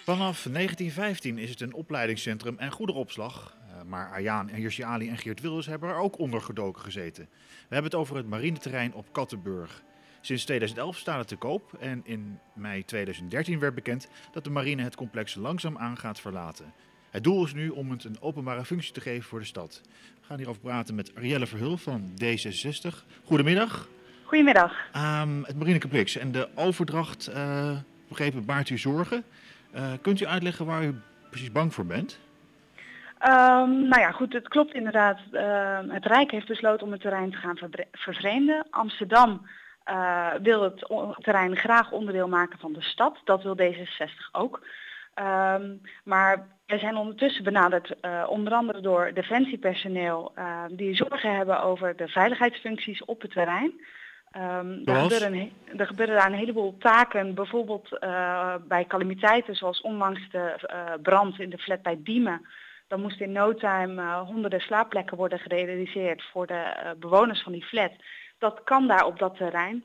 Vanaf 1915 is het een opleidingscentrum en goederenopslag. Maar Ayaan Hirsi Ali en Geert Wilders hebben er ook onder gedoken gezeten. We hebben het over het marineterrein op Kattenburg. Sinds 2011 staat het te koop en in mei 2013 werd bekend dat de marine het complex langzaamaan gaat verlaten. Het doel is nu om het een openbare functie te geven voor de stad. We gaan hierover praten met Arielle Verheul van D66. Goedemiddag. Goedemiddag. Het marinecomplex en de overdracht, begrepen, baart u zorgen. Kunt u uitleggen waar u precies bang voor bent? Nou ja, goed, het klopt inderdaad. Het Rijk heeft besloten om het terrein te gaan vervreemden. Amsterdam wil het terrein graag onderdeel maken van de stad. Dat wil D66 ook. Maar we zijn ondertussen benaderd, onder andere door defensiepersoneel, die zorgen hebben over de veiligheidsfuncties op het terrein. Er gebeuren daar een heleboel taken, bijvoorbeeld bij calamiteiten zoals onlangs de brand in de flat bij Diemen. Dan moesten in no time honderden slaapplekken worden gerealiseerd voor de bewoners van die flat. Dat kan daar op dat terrein.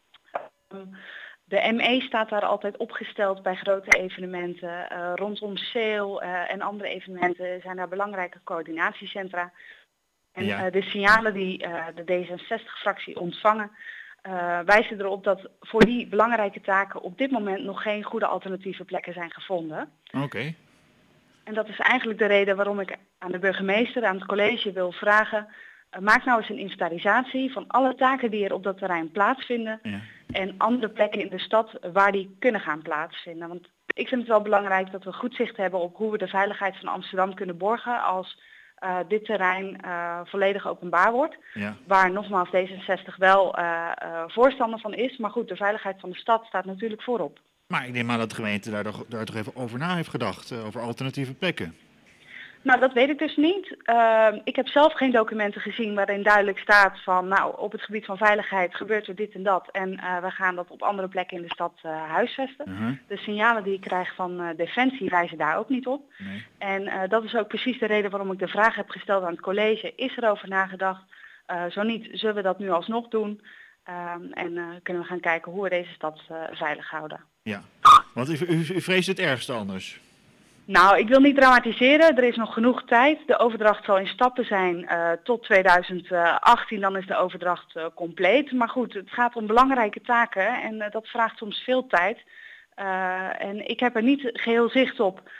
De ME staat daar altijd opgesteld bij grote evenementen. Rondom Sale en andere evenementen zijn daar belangrijke coördinatiecentra. En de signalen die de D66-fractie ontvangen wijzen erop dat voor die belangrijke taken op dit moment nog geen goede alternatieve plekken zijn gevonden. Oké. En dat is eigenlijk de reden waarom ik aan de burgemeester, aan het college wil vragen, maak nou eens een inventarisatie van alle taken die er op dat terrein plaatsvinden en andere plekken in de stad waar die kunnen gaan plaatsvinden. Want ik vind het wel belangrijk dat we goed zicht hebben op hoe we de veiligheid van Amsterdam kunnen borgen als dit terrein volledig openbaar wordt. Ja. Waar nogmaals D66 wel voorstander van is. Maar goed, de veiligheid van de stad staat natuurlijk voorop. Maar ik neem aan dat de gemeente daar toch even over na heeft gedacht, over alternatieve plekken. Nou, dat weet ik dus niet. Ik heb zelf geen documenten gezien waarin duidelijk staat van, nou, op het gebied van veiligheid gebeurt er dit en dat. En we gaan dat op andere plekken in de stad huisvesten. De signalen die ik krijg van Defensie wijzen daar ook niet op. Nee. En dat is ook precies de reden waarom ik de vraag heb gesteld aan het college. Is er over nagedacht? Zo niet, zullen we dat nu alsnog doen? En kunnen we gaan kijken hoe we deze stad veilig houden. Ja, want u vreest het ergste anders. Nou, ik wil niet dramatiseren. Er is nog genoeg tijd. De overdracht zal in stappen zijn tot 2018. Dan is de overdracht compleet. Maar goed, het gaat om belangrijke taken en dat vraagt soms veel tijd. En ik heb er niet geheel zicht op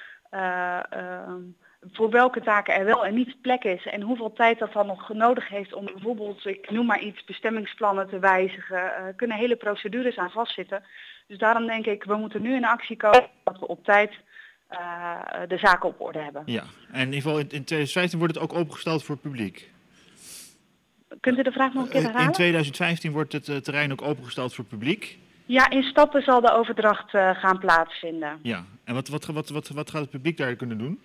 voor welke taken er wel en niet plek is. En hoeveel tijd dat dan nog nodig heeft om bijvoorbeeld, ik noem maar iets, bestemmingsplannen te wijzigen. Kunnen hele procedures aan vastzitten. Dus daarom denk ik, we moeten nu in actie komen dat we op tijd de zaken op orde hebben. Ja, en in ieder geval in 2015 wordt het ook opengesteld voor het publiek. Kunt u de vraag nog een keer herhalen? In 2015 wordt het terrein ook opengesteld voor het publiek. Ja, in stappen zal de overdracht gaan plaatsvinden. Ja, en wat gaat het publiek daar kunnen doen?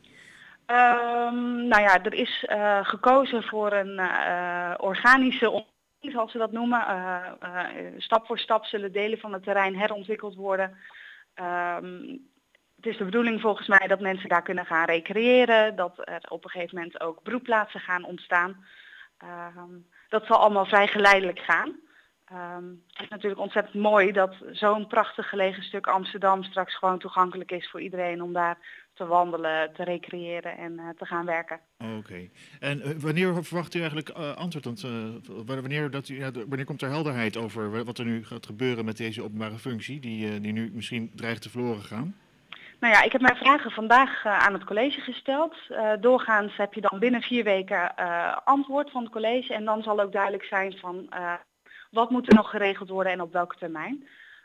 Nou ja, er is gekozen voor een organische ontwikkeling, zoals ze dat noemen. Stap voor stap zullen delen van het terrein herontwikkeld worden. Het is de bedoeling volgens mij dat mensen daar kunnen gaan recreëren, dat er op een gegeven moment ook broedplaatsen gaan ontstaan. Dat zal allemaal vrij geleidelijk gaan. Het is natuurlijk ontzettend mooi dat zo'n prachtig gelegen stuk Amsterdam straks gewoon toegankelijk is voor iedereen om daar te wandelen, te recreëren en te gaan werken. Oké. En wanneer verwacht u eigenlijk antwoord? Want, wanneer komt er helderheid over wat er nu gaat gebeuren met deze openbare functie die nu misschien dreigt te verloren gaan? Nou ja, ik heb mijn vragen vandaag aan het college gesteld. Doorgaans heb je dan binnen 4 weken antwoord van het college en dan zal ook duidelijk zijn van wat moet er nog geregeld worden en op welke termijn.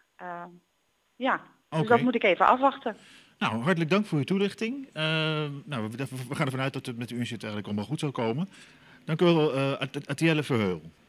Dus dat moet ik even afwachten. Nou, hartelijk dank voor uw toelichting. We gaan ervan uit dat het met u inzet eigenlijk allemaal goed zal komen. Dank u wel, Arielle Verheul.